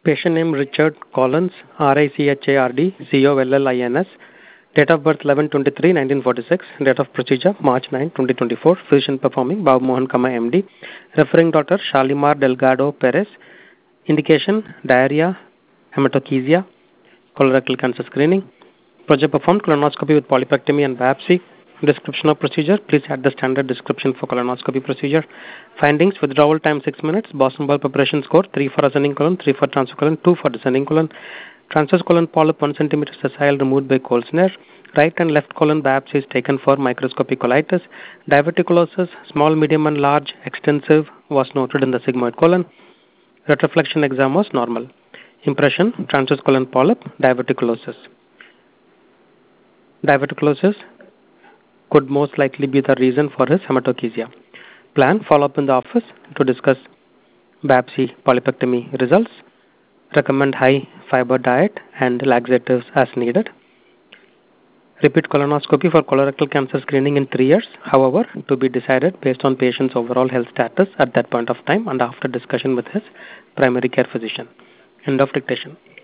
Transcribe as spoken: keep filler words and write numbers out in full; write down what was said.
Patient name Richard Collins, R I C H A R D, C O L L I N S. Date of birth eleven twenty-three nineteen forty-six. Date of procedure March ninth twenty twenty-four. Physician performing Babu Mohan Kama M D. Referring doctor Shalimar Delgado Perez. Indication diarrhea, hematochezia, colorectal cancer screening. Project performed colonoscopy with polypectomy and biopsy. Description of procedure. Please add the standard description for colonoscopy procedure. Findings: withdrawal time six minutes. Boston ball preparation score three for ascending colon, three for transverse colon, two for descending colon. Transverse colon polyp one centimeter sessile removed by cold snare. Right and left colon biopsies taken for microscopic colitis. Diverticulosis, small, medium, and large, extensive, was noted in the sigmoid colon. Retroflexion exam was normal. Impression: transverse colon polyp, diverticulosis. Diverticulosis could most likely be the reason for his hematochezia. Plan: follow up in the office to discuss biopsy polypectomy results. Recommend high fiber diet and laxatives as needed. Repeat colonoscopy for colorectal cancer screening in three years, however, to be decided based on patient's overall health status at that point of time and after discussion with his primary care physician. End of dictation.